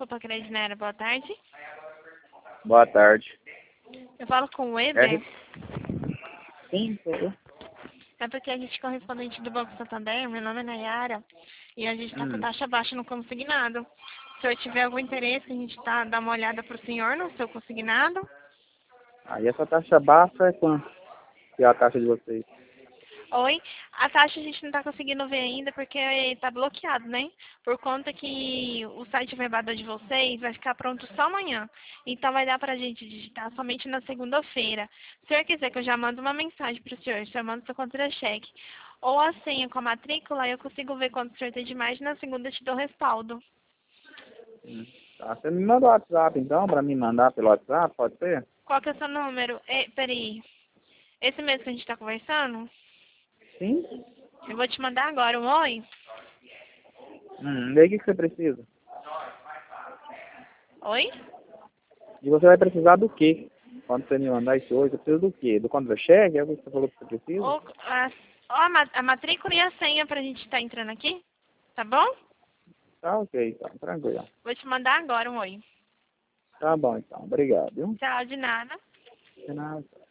Desculpa, Credinera, boa tarde. Boa tarde. Eu falo com o Weber. Sim, sou eu. É porque a gente é correspondente do Banco Santander, meu nome é Nayara, e a gente está com Hum. taxa baixa no consignado. Se o senhor tiver algum interesse, a gente dá uma olhada para o senhor no seu consignado. Aí essa taxa baixa é quanto? Que é a taxa de vocês? Oi, a taxa a gente não está conseguindo ver ainda porque está bloqueado, né? Por conta que o site verbada de vocês vai ficar pronto só amanhã. Então vai dar para a gente digitar somente na segunda-feira. Se o senhor quiser que eu já mando uma mensagem para o senhor manda seu contra-cheque. Ou a senha com a matrícula, eu consigo ver quanto o senhor tem de mais e na segunda eu te dou respaldo. Tá, você me manda o WhatsApp então, pra me mandar pelo WhatsApp, pode ser? Qual que é o seu número? Peraí, esse mesmo que a gente está conversando? Sim? Eu vou te mandar agora um oi. Daí o que você precisa? Oi? E você vai precisar do quê? Quando você me mandar esse hoje, você precisa do quê? Do contra-cheque? É o que você falou que você precisa? Ou a matrícula e a senha pra gente estar entrando aqui, tá bom? Tá ok, então, tranquilo. Vou te mandar agora um oi. Tá bom então, obrigado, viu? Tchau, de nada. De nada.